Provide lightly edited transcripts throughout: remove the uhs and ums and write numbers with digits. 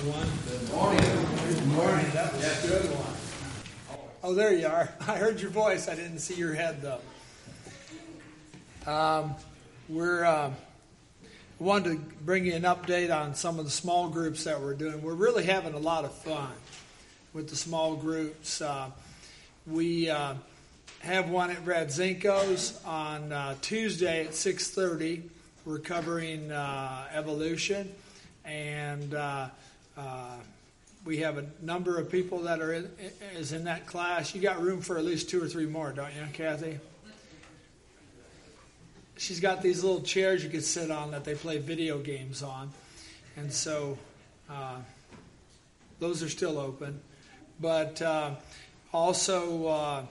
Good morning. Good morning. That was a good one. Oh, there you are. I heard your voice. I didn't see your head, though. We're wanted to bring you an update on some of the small groups that we're doing. We're really having a lot of fun with the small groups. We have one at Radzinko's on Tuesday at 6:30. We're covering evolution, and we have a number of people that are in that class. You got room for at least 2 or 3 more, don't you, Kathy? She's got these little chairs you can sit on that they play video games on, and so those are still open. But also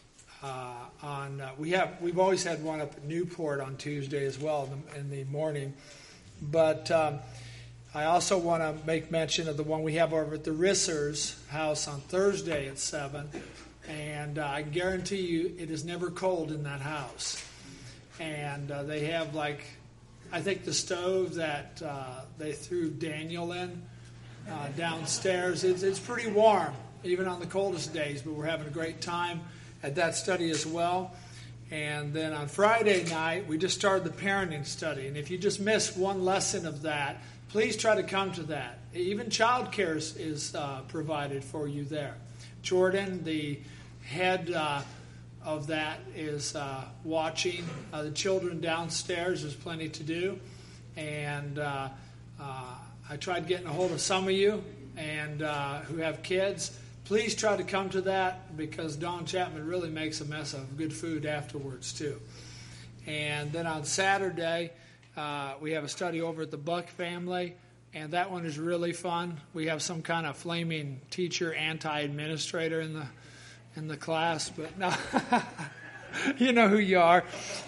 we've always had one up at Newport on Tuesday as well in the morning. But I also want to make mention of the one we have over at the Rissers house on Thursday at 7. And I guarantee you it is never cold in that house. And they have, I think the stove that they threw Daniel in downstairs, it's pretty warm, even on the coldest days. But we're having a great time at that study as well. And then on Friday night, we just started the parenting study. And if you just missed one lesson of that, please try to come to that. Even childcare is provided for you there. Jordan, the head of that, is watching the children downstairs. There's plenty to do. And I tried getting a hold of some of you and who have kids. Please try to come to that, because Don Chapman really makes a mess of good food afterwards too. And then on Saturday, we have a study over at the Buck family, and that one is really fun. We have some kind of flaming teacher, anti-administrator in the class, but no, you know who you are.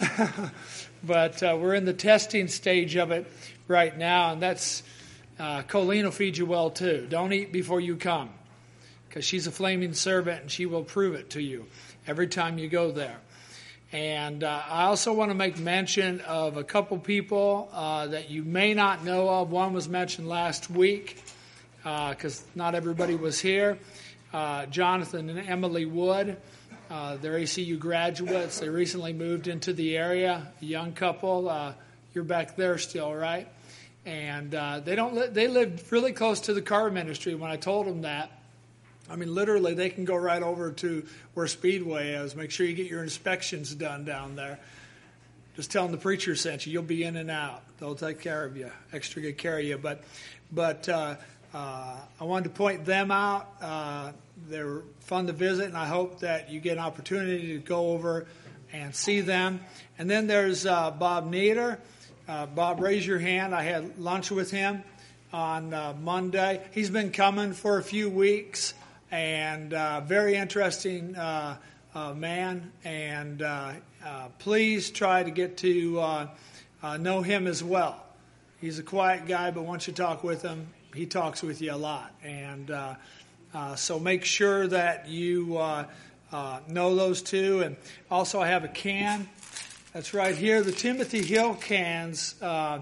But we're in the testing stage of it right now, and that's Colleen will feed you well too. Don't eat before you come, because she's a flaming servant, and she will prove it to you every time you go there. And I also want to make mention of a couple people that you may not know of. One was mentioned last week because not everybody was here. Jonathan and Emily Wood, they're ACU graduates. They recently moved into the area, a young couple. You're back there still, right? And they live really close to the car ministry. When I told them that, I mean, literally, they can go right over to where Speedway is. Make sure you get your inspections done down there. Just tell them the preacher sent you. You'll be in and out. They'll take care of you, extra good care of you. But I wanted to point them out. They're fun to visit, and I hope that you get an opportunity to go over and see them. And then there's Bob Nieder. Bob, raise your hand. I had lunch with him on Monday. He's been coming for a few weeks. And very interesting man, and please try to get to know him as well. He's a quiet guy, but once you talk with him, he talks with you a lot. And so make sure that you know those two. And also I have a can that's right here, the Timothy Hill cans.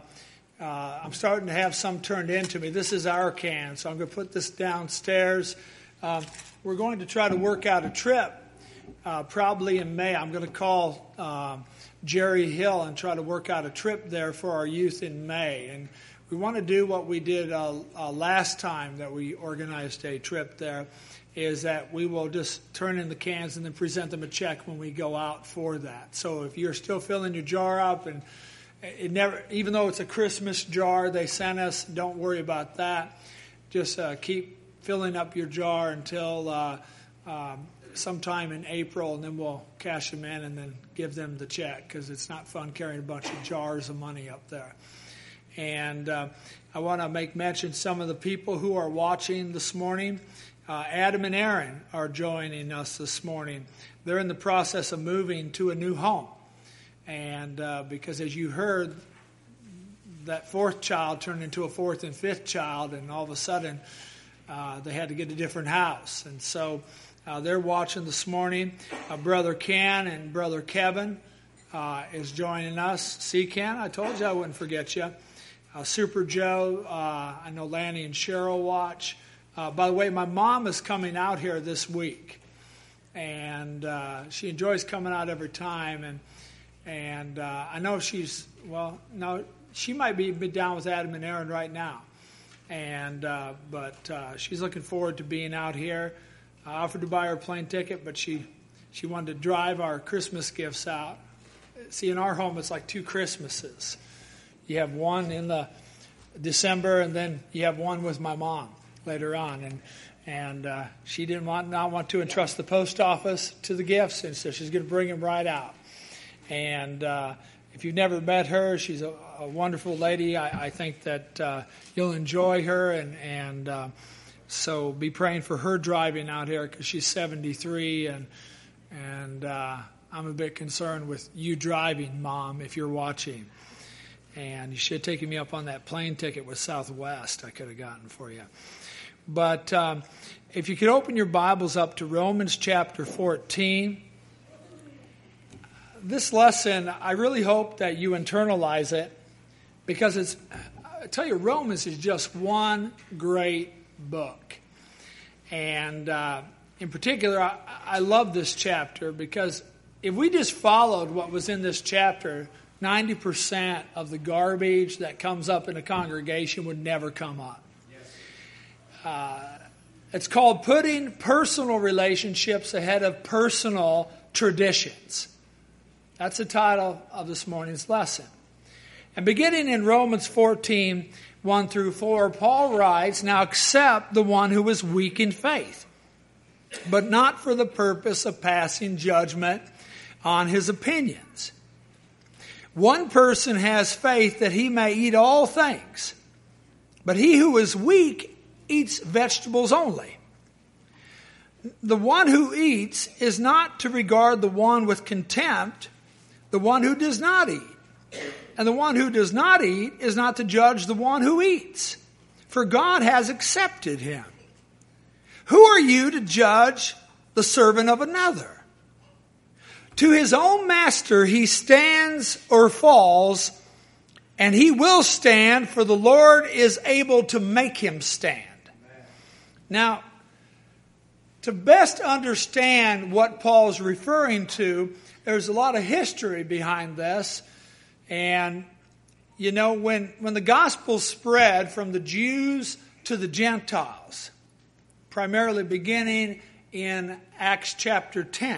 I'm starting to have some turned into me. This is our can, so I'm going to put this downstairs. We're going to try to work out a trip probably in May. I'm going to call Jerry Hill and try to work out a trip there for our youth in May. And we want to do what we did last time that we organized a trip there, is that we will just turn in the cans and then present them a check when we go out for that. So if you're still filling your jar up, and even though it's a Christmas jar they sent us, don't worry about that. Just keep filling up your jar until sometime in April, and then we'll cash them in and then give them the check, because it's not fun carrying a bunch of jars of money up there. And I want to make mention some of the people who are watching this morning. Adam and Aaron are joining us this morning. They're in the process of moving to a new home. And because as you heard, that fourth child turned into a fourth and fifth child, and all of a sudden they had to get a different house. And so they're watching this morning. Brother Ken and Brother Kevin is joining us. See, Ken, I told you I wouldn't forget you. Super Joe. I know Lanny and Cheryl watch. By the way, my mom is coming out here this week, and she enjoys coming out every time. And I know she might be down with Adam and Aaron right now. But she's looking forward to being out here. I offered to buy her a plane ticket, but she wanted to drive our Christmas gifts out. See, in our home, it's like 2 Christmases. You have one in the December, and then you have one with my mom later on. And she did not want to entrust the post office to the gifts, and so she's going to bring them right out. And if you've never met her, she's a wonderful lady. I think that you'll enjoy her, and so be praying for her driving out here because she's 73, and I'm a bit concerned with you driving, Mom, if you're watching. And you should have taken me up on that plane ticket with Southwest I could have gotten for you. But if you could open your Bibles up to Romans chapter 14. This lesson, I really hope that you internalize it, because I tell you, Romans is just one great book. And in particular, I love this chapter because if we just followed what was in this chapter, 90% of the garbage that comes up in a congregation would never come up. It's called Putting Personal Relationships Ahead of Personal Traditions. That's the title of this morning's lesson. And beginning in Romans 14, 1 through 4, Paul writes, "Now accept the one who is weak in faith, but not for the purpose of passing judgment on his opinions. One person has faith that he may eat all things, but he who is weak eats vegetables only. The one who eats is not to regard the one with contempt, the one who does not eat. And the one who does not eat is not to judge the one who eats, for God has accepted him. Who are you to judge the servant of another? To his own master he stands or falls, and he will stand, for the Lord is able to make him stand." Now, to best understand what Paul's referring to, there's a lot of history behind this. And, you know, when the gospel spread from the Jews to the Gentiles, primarily beginning in Acts chapter 10,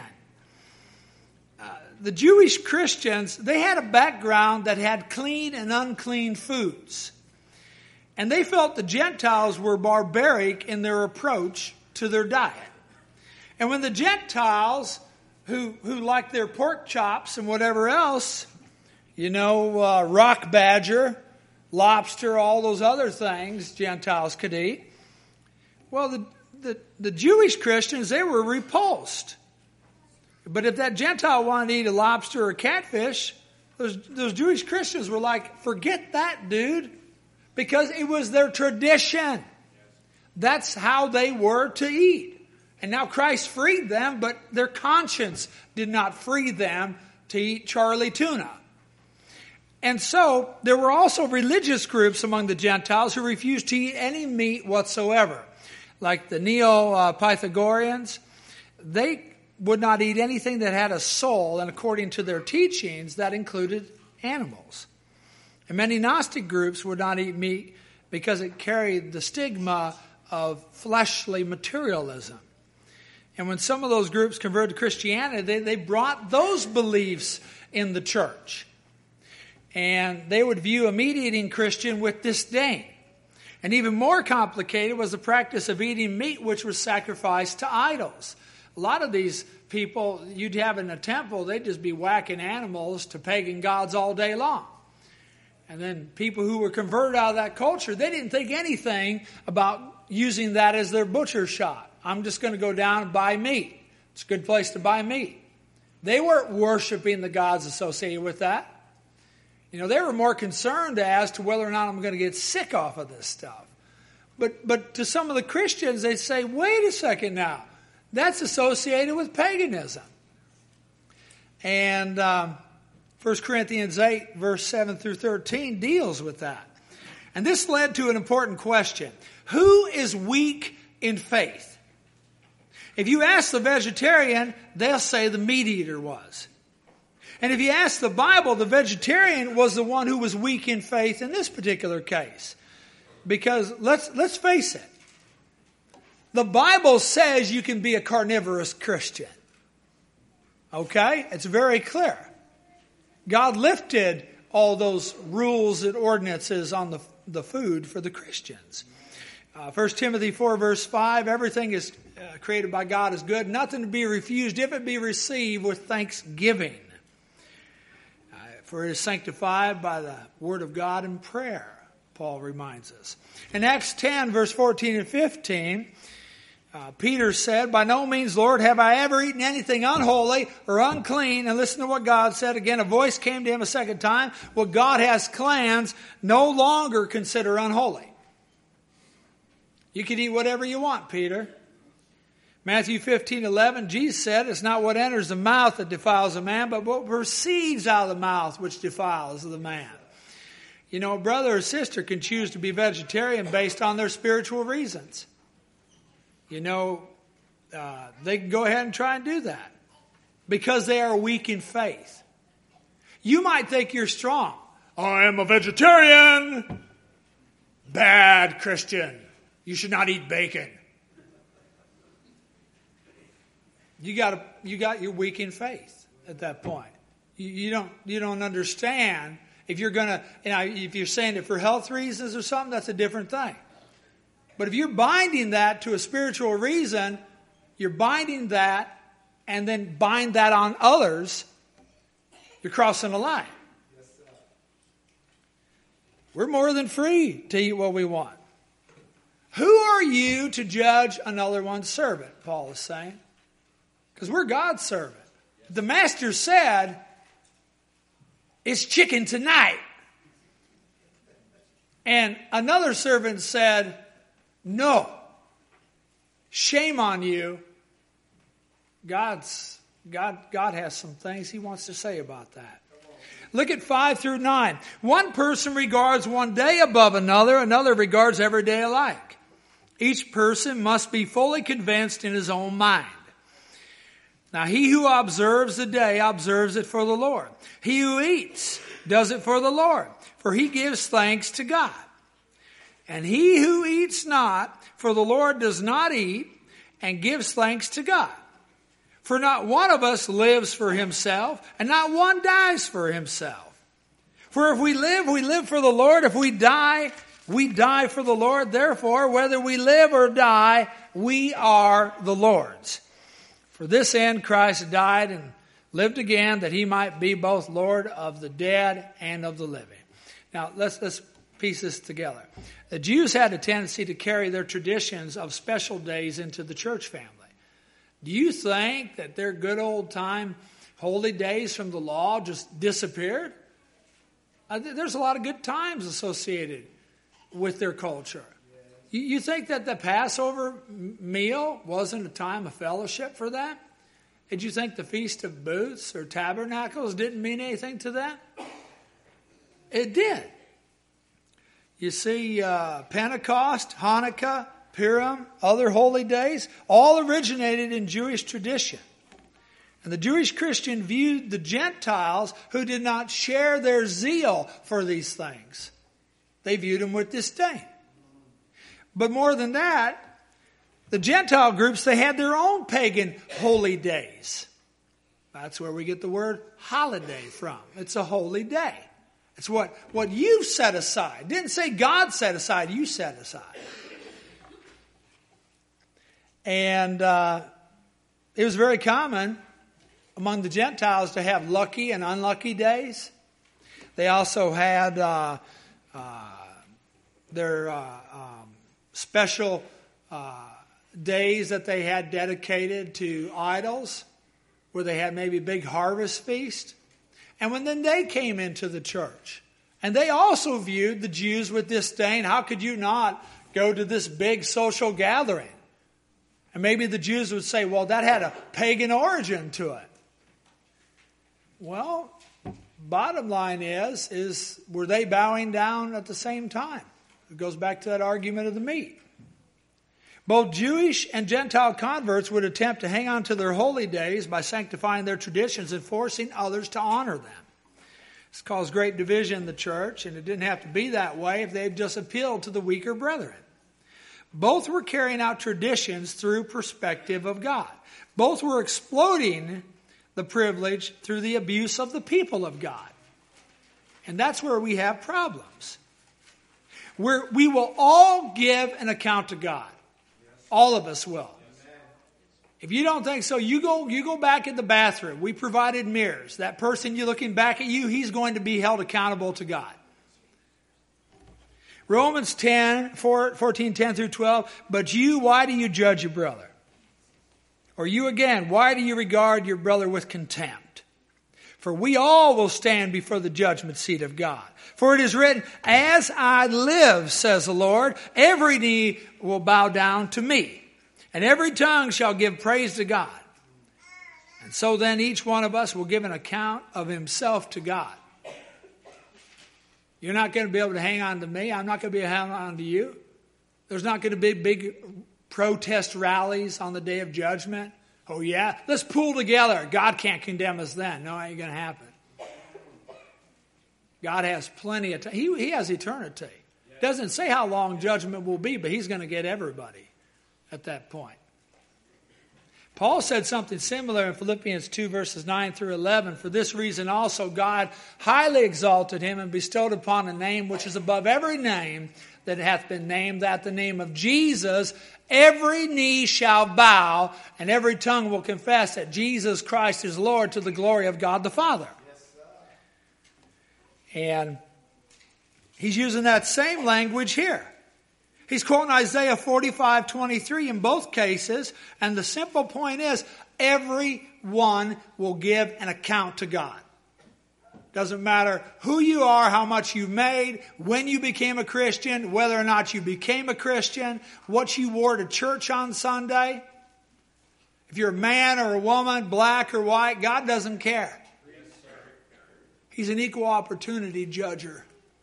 the Jewish Christians, they had a background that had clean and unclean foods. And they felt the Gentiles were barbaric in their approach to their diet. And when the Gentiles, who liked their pork chops and whatever else, you know, rock badger, lobster, all those other things Gentiles could eat, well, the Jewish Christians, they were repulsed. But if that Gentile wanted to eat a lobster or catfish, those Jewish Christians were like, forget that, dude, because it was their tradition. That's how they were to eat. And now Christ freed them, but their conscience did not free them to eat Charlie tuna. And so there were also religious groups among the Gentiles who refused to eat any meat whatsoever. Like the Neo-Pythagoreans, they would not eat anything that had a soul, and according to their teachings, that included animals. And many Gnostic groups would not eat meat because it carried the stigma of fleshly materialism. And when some of those groups converted to Christianity, they brought those beliefs in the church. And they would view a meat-eating Christian with disdain. And even more complicated was the practice of eating meat which was sacrificed to idols. A lot of these people you'd have in a temple, they'd just be whacking animals to pagan gods all day long. And then people who were converted out of that culture, they didn't think anything about using that as their butcher shop. I'm just going to go down and buy meat. It's a good place to buy meat. They weren't worshiping the gods associated with that. You know, they were more concerned as to whether or not I'm going to get sick off of this stuff. But to some of the Christians, they say, wait a second now. That's associated with paganism. And 1 Corinthians 8, verse 7 through 13 deals with that. And this led to an important question. Who is weak in faith? If you ask the vegetarian, they'll say the meat eater was. And if you ask the Bible, the vegetarian was the one who was weak in faith in this particular case. Because let's face it. The Bible says you can be a carnivorous Christian. Okay? It's very clear. God lifted all those rules and ordinances on the food for the Christians. 1 Timothy 4 verse 5, everything is created by God is good, nothing to be refused if it be received with thanksgiving. For it is sanctified by the word of God and prayer, Paul reminds us. In Acts 10 verse 14 and 15, Peter said, by no means, Lord, have I ever eaten anything unholy or unclean. And listen to what God said. Again, a voice came to him a second time. What God has cleansed, no longer consider unholy. You can eat whatever you want, Peter. Matthew 15:11, Jesus said, it's not what enters the mouth that defiles a man, but what proceeds out of the mouth which defiles the man. You know, a brother or sister can choose to be vegetarian based on their spiritual reasons. You know, they can go ahead and try and do that because they are weak in faith. You might think you're strong. I am a vegetarian. Bad Christian. You should not eat bacon. You're weak in faith at that point. You don't understand if you're gonna, if you're saying it for health reasons or something, that's a different thing. But if you're binding that to a spiritual reason, you're binding that and then bind that on others, you're crossing a line. We're more than free to eat what we want. Who are you to judge another one's servant, Paul is saying? Because we're God's servant. The master said, it's chicken tonight. And another servant said, no. Shame on you. God has some things he wants to say about that. Look at 5 through 9. One person regards one day above another. Another regards every day alike. Each person must be fully convinced in his own mind. Now he who observes the day observes it for the Lord. He who eats does it for the Lord, for he gives thanks to God. And he who eats not for the Lord does not eat and gives thanks to God. For not one of us lives for himself, and not one dies for himself. For if we live for the Lord. If we die for the Lord. Therefore, whether we live or die, we are the Lord's. For this end Christ died and lived again, that he might be both Lord of the dead and of the living. Now, let's piece this together. The Jews had a tendency to carry their traditions of special days into the church family. Do you think that their good old time holy days from the law just disappeared? There's a lot of good times associated with their culture. You think that the Passover meal wasn't a time of fellowship for them? Did you think the Feast of Booths or Tabernacles didn't mean anything to them? It did. You see, Pentecost, Hanukkah, Purim, other holy days, all originated in Jewish tradition. And the Jewish Christian viewed the Gentiles who did not share their zeal for these things. They viewed them with disdain. But more than that, the Gentile groups, they had their own pagan holy days. That's where we get the word holiday from. It's a holy day. It's what you set aside. It didn't say God set aside, you set aside. And it was very common among the Gentiles to have lucky and unlucky days. They also had their special days that they had dedicated to idols, where they had maybe a big harvest feast. And when then they came into the church, and they also viewed the Jews with disdain. How could you not go to this big social gathering? And maybe the Jews would say, well, that had a pagan origin to it. Well, bottom line is were they bowing down at the same time? It goes back to that argument of the meat. Both Jewish and Gentile converts would attempt to hang on to their holy days by sanctifying their traditions and forcing others to honor them. This caused great division in the church, and it didn't have to be that way if they had just appealed to the weaker brethren. Both were carrying out traditions through perspective of God. Both were exploiting the privilege through the abuse of the people of God. And that's where we have problems. We will all give an account to God. All of us will. If you don't think so, you go back in the bathroom. We provided mirrors. That person you're looking back at you, he's going to be held accountable to God. Romans 14:10 through 12. But you, why do you judge your brother? Or you again, why do you regard your brother with contempt? For we all will stand before the judgment seat of God. For it is written, as I live, says the Lord, every knee will bow down to me, and every tongue shall give praise to God. And so then each one of us will give an account of himself to God. You're not going to be able to hang on to me. I'm not going to be able to hang on to you. There's not going to be big protest rallies on the day of judgment. Oh yeah, let's pull together. God can't condemn us then. No, it ain't going to happen. God has plenty of time. He has eternity. Doesn't say how long judgment will be, but he's going to get everybody at that point. Paul said something similar in Philippians 2 verses 9 through 11. For this reason also God highly exalted him and bestowed upon a name which is above every name that hath been named, that the name of Jesus every knee shall bow and every tongue will confess that Jesus Christ is Lord, to the glory of God the Father. And he's using that same language here. He's quoting Isaiah 45:23 in both cases. And the simple point is, everyone will give an account to God. Doesn't matter who you are, how much you made, when you became a Christian, whether or not you became a Christian, what you wore to church on Sunday. If you're a man or a woman, black or white, God doesn't care. He's an equal opportunity judger.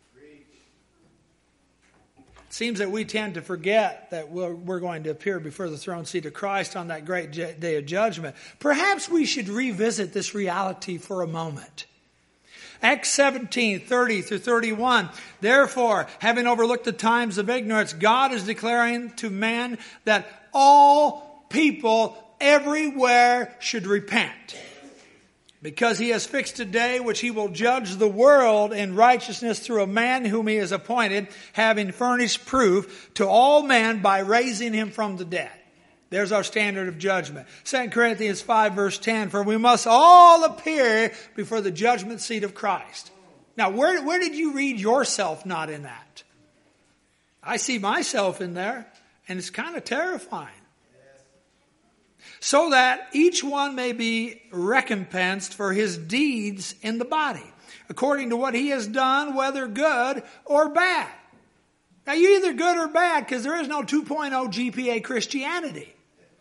It seems that we tend to forget that we're going to appear before the throne seat of Christ on that great day of judgment. Perhaps we should revisit this reality for a moment. Acts 17:30 through 31. Therefore, having overlooked the times of ignorance, God is declaring to men that all people everywhere should repent. Because he has fixed a day which he will judge the world in righteousness through a man whom he has appointed, having furnished proof to all men by raising him from the dead. There's our standard of judgment. 2 Corinthians 5 verse 10, for we must all appear before the judgment seat of Christ. Now, where did you read yourself not in that? I see myself in there, and it's kind of terrifying. So that each one may be recompensed for his deeds in the body, according to what he has done, whether good or bad. Now, you're either good or bad, because there is no 2.0 GPA Christianity.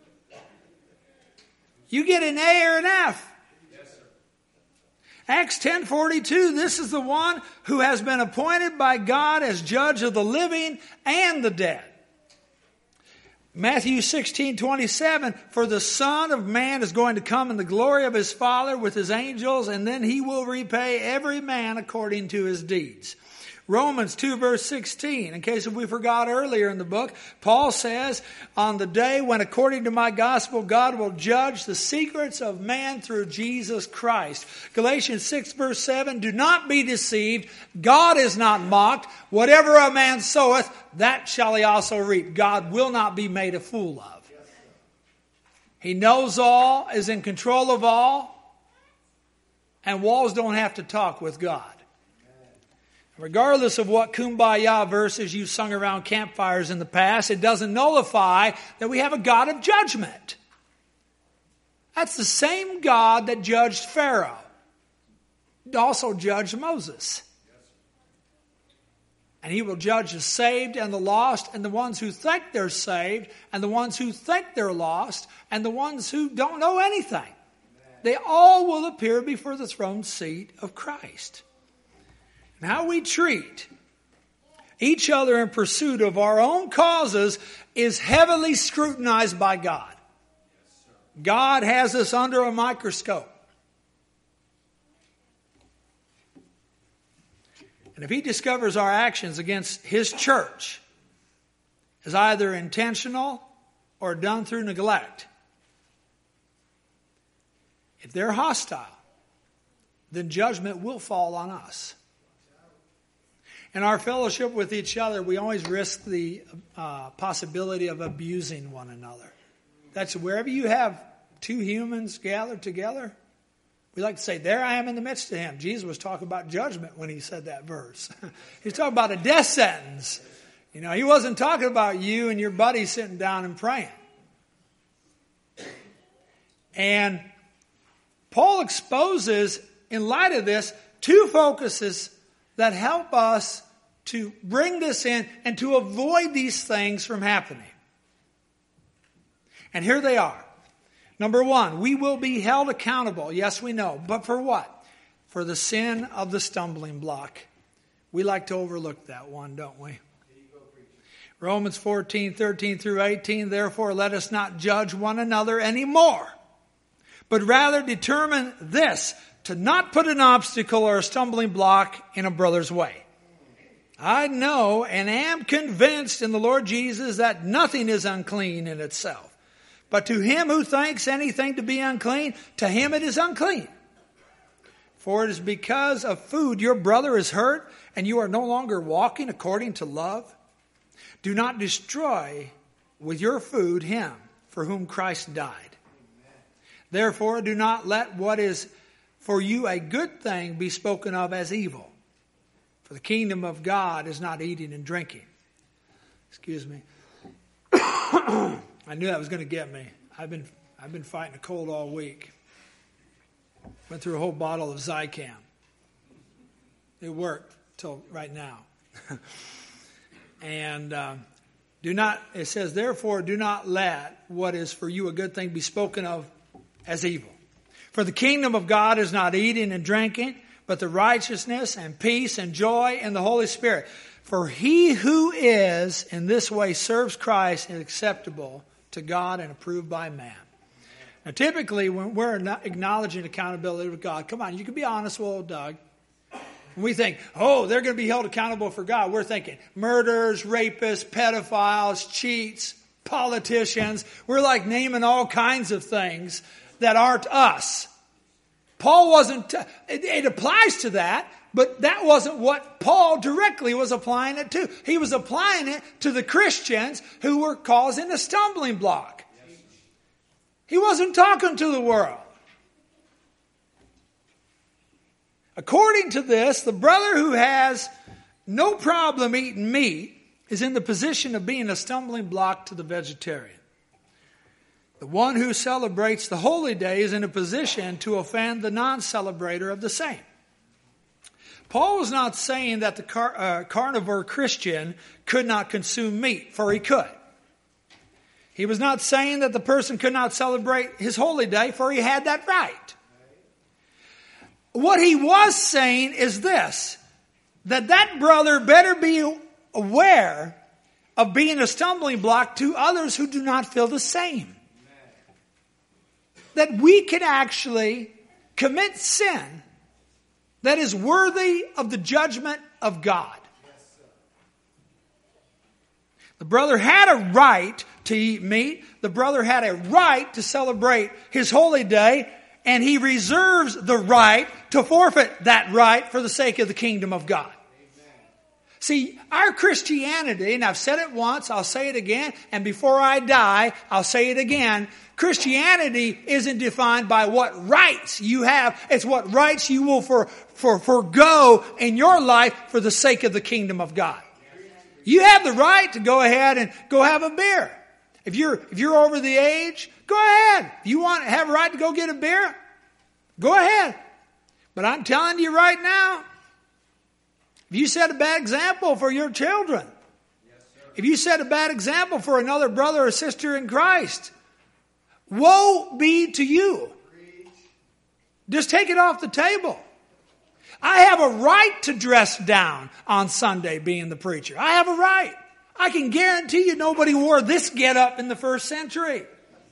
You get an A or an F. Yes, sir. Acts 10:42, this is the one who has been appointed by God as judge of the living and the dead. Matthew 16:27, for the Son of Man is going to come in the glory of his Father with his angels, and then he will repay every man according to his deeds. Romans 2 verse 16, in case we forgot earlier in the book, Paul says, on the day when according to my gospel God will judge the secrets of man through Jesus Christ. Galatians 6 verse 7, do not be deceived, God is not mocked. Whatever a man soweth, that shall he also reap. God will not be made a fool of. He knows all, is in control of all, and walls don't have to talk with God. Regardless of what kumbaya verses you sung around campfires in the past, it doesn't nullify that we have a God of judgment. That's the same God that judged Pharaoh. He also judged Moses. And he will judge the saved and the lost, and the ones who think they're saved, and the ones who think they're lost, and the ones who don't know anything. They all will appear before the throne seat of Christ. And how we treat each other in pursuit of our own causes is heavily scrutinized by God. God has us under a microscope. And if He discovers our actions against His church as either intentional or done through neglect, if they're hostile, then judgment will fall on us. In our fellowship with each other, we always risk the possibility of abusing one another. That's wherever you have two humans gathered together, we like to say, there I am in the midst of him. Jesus was talking about judgment when he said that verse. He was talking about a death sentence. He wasn't talking about you and your buddy sitting down and praying. And Paul exposes, in light of this, two focuses that help us to bring this in and to avoid these things from happening. And here they are. Number one, we will be held accountable. Yes, we know. But for what? For the sin of the stumbling block. We like to overlook that one, don't we? Romans 14:13 through 18, therefore let us not judge one another anymore, but rather determine this, to not put an obstacle or a stumbling block in a brother's way. I know and am convinced in the Lord Jesus that nothing is unclean in itself. But to him who thinks anything to be unclean, to him it is unclean. For it is because of food your brother is hurt, and you are no longer walking according to love. Do not destroy with your food him for whom Christ died. Therefore, do not let what is for you a good thing be spoken of as evil. For the kingdom of God is not eating and drinking. Excuse me. I knew that was going to get me. I've been fighting a cold all week. Went through a whole bottle of Zicam. It worked till right now. And it says, therefore, do not let what is for you a good thing be spoken of as evil. For the kingdom of God is not eating and drinking, but the righteousness and peace and joy in the Holy Spirit. For he who is in this way serves Christ is acceptable to God and approved by man. Now, typically, when we're acknowledging accountability with God, come on, you can be honest with old Doug. When we think, they're going to be held accountable for God, we're thinking murderers, rapists, pedophiles, cheats, politicians. We're like naming all kinds of things that aren't us. Paul wasn't, it applies to that, but that wasn't what Paul directly was applying it to. He was applying it to the Christians who were causing a stumbling block. He wasn't talking to the world. According to this, the brother who has no problem eating meat is in the position of being a stumbling block to the vegetarian. The one who celebrates the holy day is in a position to offend the non-celebrator of the same. Paul was not saying that the carnivore Christian could not consume meat, for he could. He was not saying that the person could not celebrate his holy day, for he had that right. What he was saying is this, that brother better be aware of being a stumbling block to others who do not feel the same. That we can actually commit sin that is worthy of the judgment of God. The brother had a right to eat meat. The brother had a right to celebrate his holy day. And he reserves the right to forfeit that right for the sake of the kingdom of God. Amen. See, our Christianity, and I've said it once, I'll say it again, and before I die, I'll say it again. Christianity isn't defined by what rights you have. It's what rights you will forgo in your life for the sake of the kingdom of God. You have the right to go ahead and go have a beer. If you're over the age, go ahead. If you want to have a right to go get a beer, go ahead. But I'm telling you right now, if you set a bad example for your children, if you set a bad example for another brother or sister in Christ, woe be to you. Just take it off the table. I have a right to dress down on Sunday being the preacher. I have a right. I can guarantee you nobody wore this getup in the first century.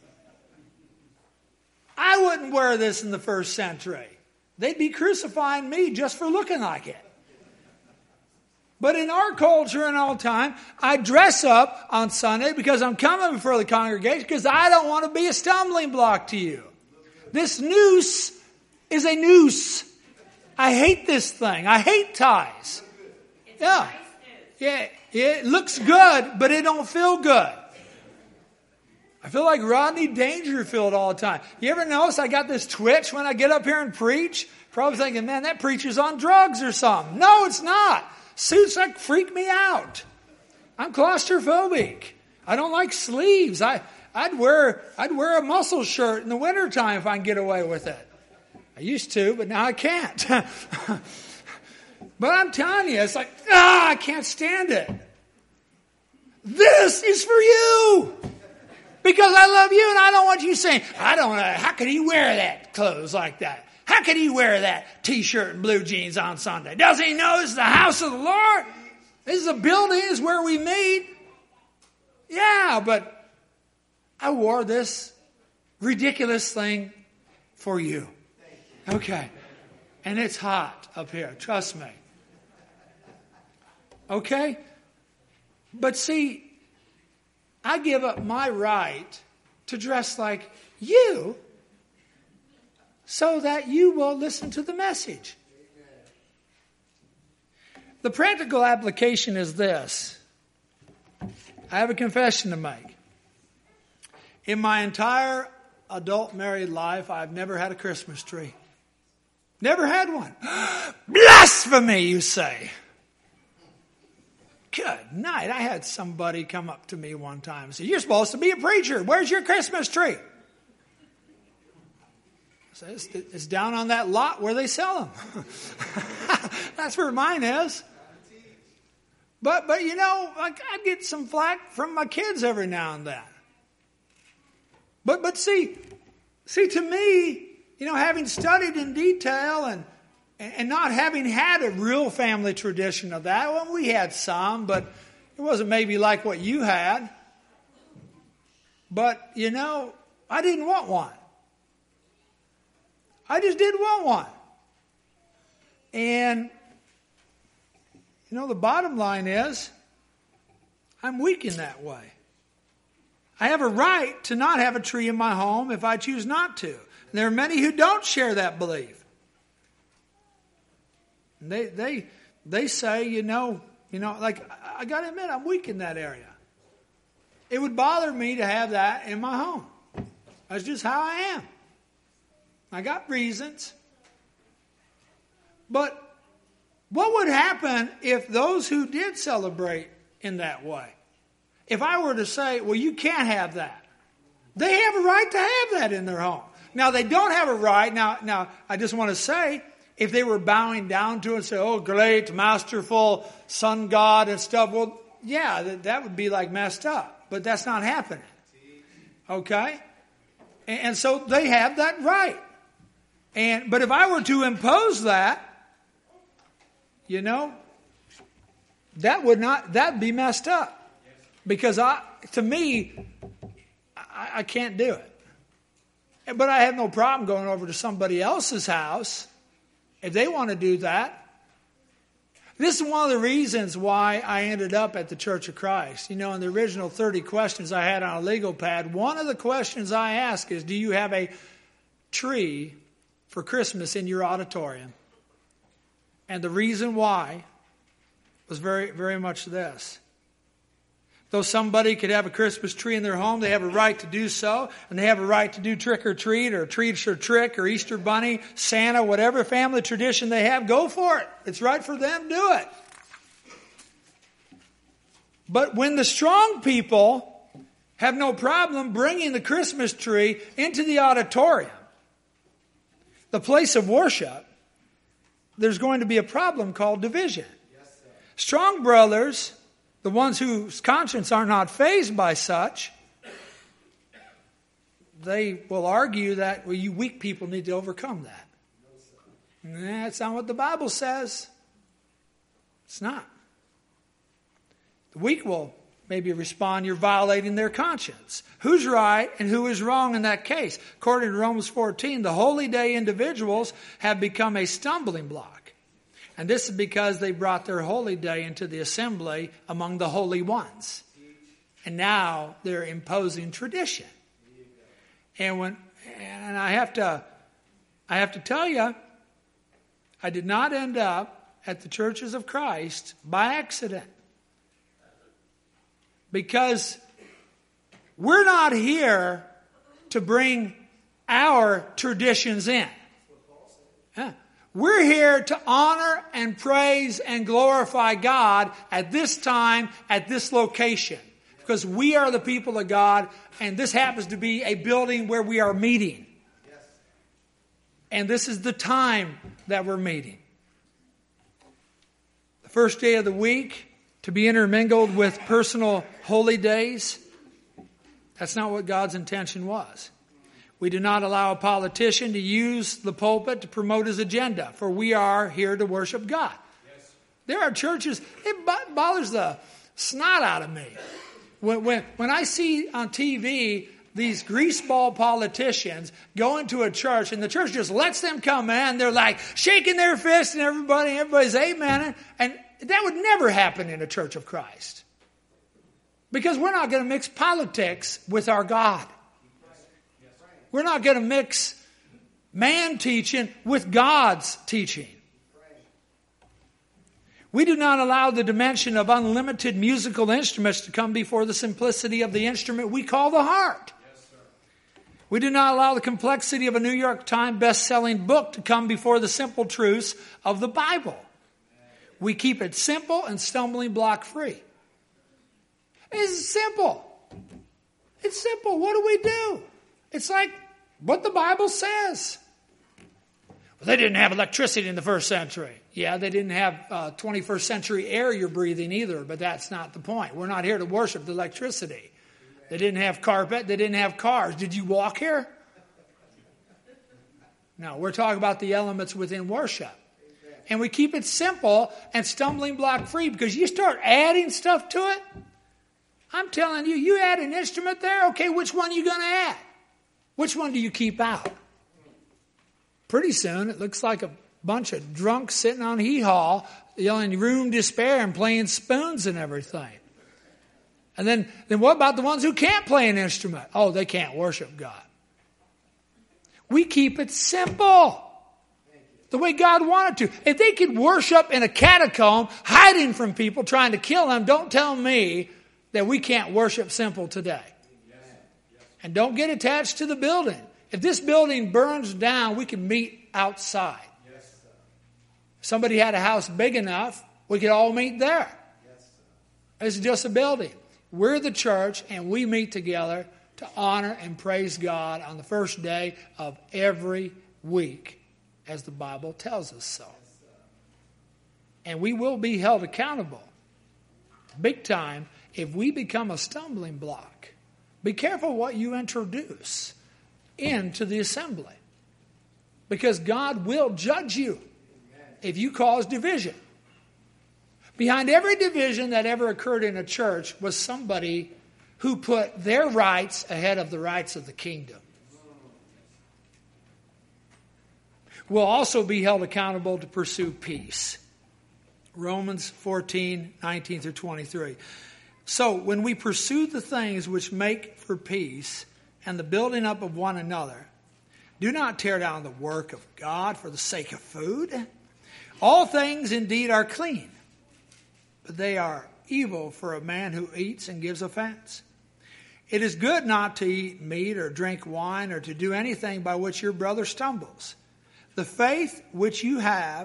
I wouldn't wear this in the first century. They'd be crucifying me just for looking like it. But in our culture and all time, I dress up on Sunday because I'm coming before the congregation because I don't want to be a stumbling block to you. This noose is a noose. I hate this thing. I hate ties. Yeah. Yeah. It looks good, but it don't feel good. I feel like Rodney Dangerfield all the time. You ever notice I got this twitch when I get up here and preach? Probably thinking, man, that preacher's on drugs or something. No, it's not. Suits like freak me out. I'm claustrophobic. I don't like sleeves. I'd wear a muscle shirt in the wintertime if I can get away with it. I used to, but now I can't. But I'm telling you, it's like, I can't stand it. This is for you. Because I love you and I don't want you saying, how could he wear that clothes like that? How could he wear that t-shirt and blue jeans on Sunday? Doesn't he know this is the house of the Lord? This is a building, this is where we meet. Yeah, but I wore this ridiculous thing for you. Okay. And it's hot up here, trust me. Okay? But see, I give up my right to dress like you so that you will listen to the message. The practical application is this. I have a confession to make. In my entire adult married life, I've never had a Christmas tree. Never had one. Blasphemy, you say. Good night. I had somebody come up to me one time and say, you're supposed to be a preacher. Where's your Christmas tree? I said, it's down on that lot where they sell them. That's where mine is. But you know, I get some flack from my kids every now and then. But see to me, you know, having studied in detail and not having had a real family tradition of that, well, we had some, but it wasn't maybe like what you had. But, you know, I didn't want one. I just didn't want one. And, you know, the bottom line is, I'm weak in that way. I have a right to not have a tree in my home if I choose not to. And there are many who don't share that belief. And they say, you know, like, I got to admit, I'm weak in that area. It would bother me to have that in my home. That's just how I am. I got reasons. But what would happen if those who did celebrate in that way, if I were to say, well, you can't have that. They have a right to have that in their home. Now, they don't have a right. Now, I just want to say, if they were bowing down to it and say, oh, great, masterful sun god and stuff, well, yeah, that would be like messed up. But that's not happening. Okay? And so they have that right. But if I were to impose that, you know, that'd be messed up. Because to me, I can't do it. But I have no problem going over to somebody else's house if they want to do that. This is one of the reasons why I ended up at the Church of Christ. You know, in the original 30 questions I had on a legal pad, one of the questions I asked is, do you have a tree for Christmas in your auditorium? And the reason why was very, very much this. Though somebody could have a Christmas tree in their home, they have a right to do so, and they have a right to do trick or treat or treat or trick or Easter bunny, Santa, whatever family tradition they have, go for it. It's right for them, do it. But when the strong people have no problem bringing the Christmas tree into the auditorium, the place of worship, there's going to be a problem called division. Strong brothers, the ones whose conscience are not fazed by such, they will argue that, well, you weak people need to overcome that. That's not what the Bible says. It's not. The weak will maybe respond, you're violating their conscience. Who's right and who is wrong in that case? According to Romans 14, the holy day individuals have become a stumbling block. And this is because they brought their holy day into the assembly among the holy ones. And now they're imposing tradition. And I have to tell you, I did not end up at the Churches of Christ by accident. Because we're not here to bring our traditions in. We're here to honor and praise and glorify God at this time, at this location. Because we are the people of God, and this happens to be a building where we are meeting. And this is the time that we're meeting. The first day of the week, to be intermingled with personal holy days, that's not what God's intention was. We do not allow a politician to use the pulpit to promote his agenda, for we are here to worship God. Yes. There are churches, it bothers the snot out of me. When I see on TV these greaseball politicians go into a church and the church just lets them come in, they're like shaking their fists and everybody's amen. And that would never happen in a Church of Christ. Because we're not going to mix politics with our God. We're not going to mix man teaching with God's teaching. We do not allow the dimension of unlimited musical instruments to come before the simplicity of the instrument we call the heart. We do not allow the complexity of a New York Times best-selling book to come before the simple truths of the Bible. We keep it simple and stumbling block free. It's simple. It's simple. What do? It's like what the Bible says. Well, they didn't have electricity in the first century. Yeah, they didn't have 21st century air you're breathing either, but that's not the point. We're not here to worship the electricity. They didn't have carpet. They didn't have cars. Did you walk here? No, we're talking about the elements within worship. And we keep it simple and stumbling block free, because you start adding stuff to it. I'm telling you, you add an instrument there, okay, which one are you going to add? Which one do you keep out? Pretty soon, it looks like a bunch of drunks sitting on hee-haw, yelling room despair and playing spoons and everything. And then what about the ones who can't play an instrument? Oh, they can't worship God. We keep it simple. The way God wanted to. If they could worship in a catacomb, hiding from people, trying to kill them, don't tell me that we can't worship simple today. And don't get attached to the building. If this building burns down, we can meet outside. If somebody had a house big enough, we could all meet there. It's just a building. We're the church, and we meet together to honor and praise God on the first day of every week, as the Bible tells us so. And we will be held accountable big time if we become a stumbling block. Be careful what you introduce into the assembly, because God will judge you if you cause division. Behind every division that ever occurred in a church was somebody who put their rights ahead of the rights of the kingdom. We'll also be held accountable to pursue peace. Romans 14, 19 through 23. So when we pursue the things which make for peace and the building up of one another, do not tear down the work of God for the sake of food. All things indeed are clean, but they are evil for a man who eats and gives offense. It is good not to eat meat or drink wine or to do anything by which your brother stumbles. The faith which you have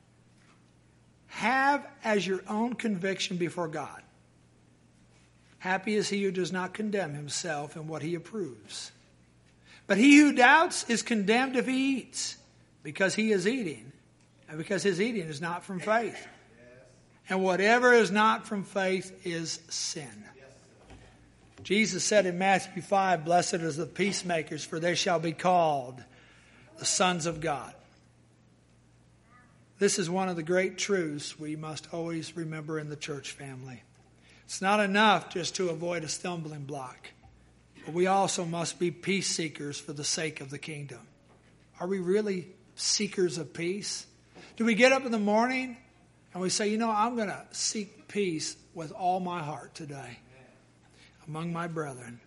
as your own conviction before God. Happy is he who does not condemn himself in what he approves. But he who doubts is condemned if he eats, because he is eating, and because his eating is not from faith. And whatever is not from faith is sin. Jesus said in Matthew 5, blessed are the peacemakers, for they shall be called the sons of God. This is one of the great truths we must always remember in the church family. It's not enough just to avoid a stumbling block, but we also must be peace seekers for the sake of the kingdom. Are we really seekers of peace? Do we get up in the morning and we say, I'm going to seek peace with all my heart today among my brethren?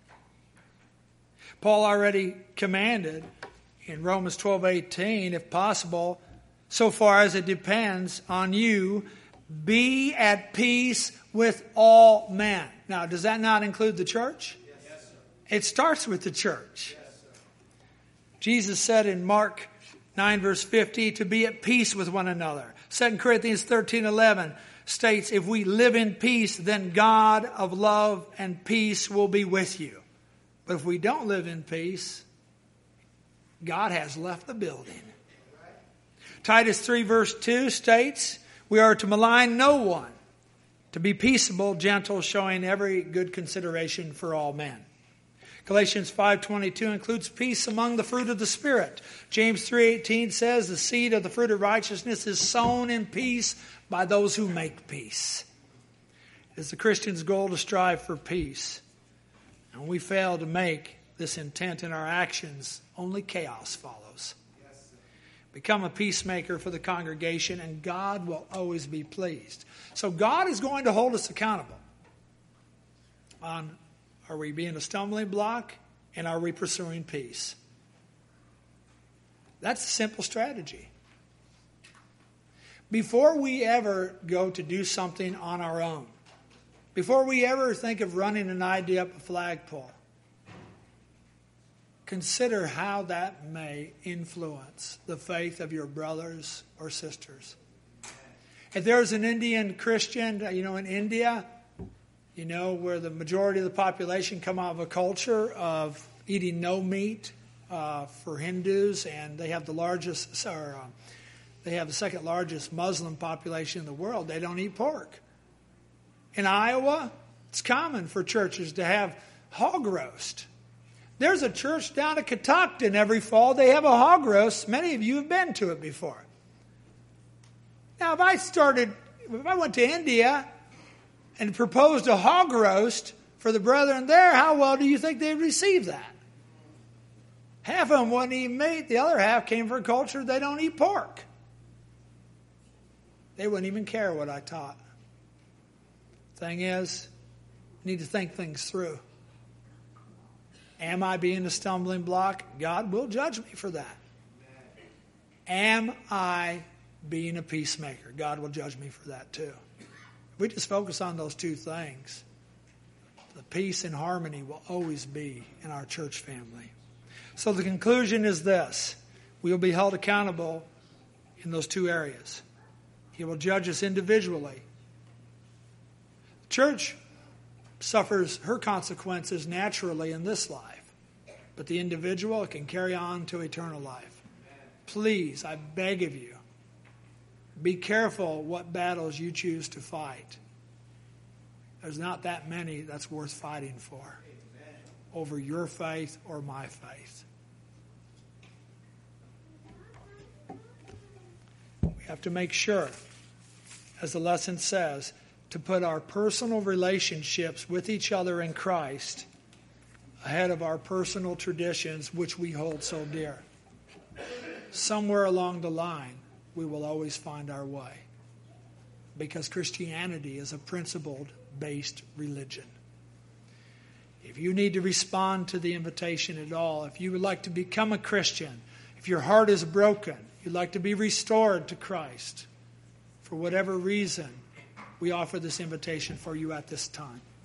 Paul already commanded in Romans 12:18, if possible, so far as it depends on you, be at peace with all men. Now, does that not include the church? Yes, sir. It starts with the church. Yes, sir. Jesus said in Mark 9 verse 50, to be at peace with one another. 2 Corinthians 13:11 states, if we live in peace, then God of love and peace will be with you. But if we don't live in peace, God has left the building. Titus 3 verse 2 states, we are to malign no one, to be peaceable, gentle, showing every good consideration for all men. Galatians 5:22 includes peace among the fruit of the Spirit. James 3:18 says the seed of the fruit of righteousness is sown in peace by those who make peace. It is the Christian's goal to strive for peace. And when we fail to make this intent in our actions, only chaos follows. Become a peacemaker for the congregation, and God will always be pleased. So God is going to hold us accountable on, are we being a stumbling block, and are we pursuing peace? That's a simple strategy. Before we ever go to do something on our own, before we ever think of running an idea up a flagpole, consider how that may influence the faith of your brothers or sisters. If there's an Indian Christian, in India, where the majority of the population come out of a culture of eating no meat for Hindus, and they have the second largest Muslim population in the world. They don't eat pork. In Iowa, it's common for churches to have hog roast. There's a church down at Catoctin every fall. They have a hog roast. Many of you have been to it before. Now, if I went to India and proposed a hog roast for the brethren there, how well do you think they'd receive that? Half of them wouldn't eat meat. The other half came from a culture they don't eat pork. They wouldn't even care what I taught. Thing is, you need to think things through. Am I being a stumbling block? God will judge me for that. Am I being a peacemaker? God will judge me for that too. If we just focus on those two things, the peace and harmony will always be in our church family. So the conclusion is this. We will be held accountable in those two areas. He will judge us individually. The church suffers her consequences naturally in this life, but the individual can carry on to eternal life. Please, I beg of you, be careful what battles you choose to fight. There's not that many that's worth fighting for over your faith or my faith. We have to make sure, as the lesson says, to put our personal relationships with each other in Christ ahead of our personal traditions, which we hold so dear. Somewhere along the line, we will always find our way, because Christianity is a principle-based religion. If you need to respond to the invitation at all, if you would like to become a Christian, if your heart is broken, you'd like to be restored to Christ, for whatever reason, we offer this invitation for you at this time.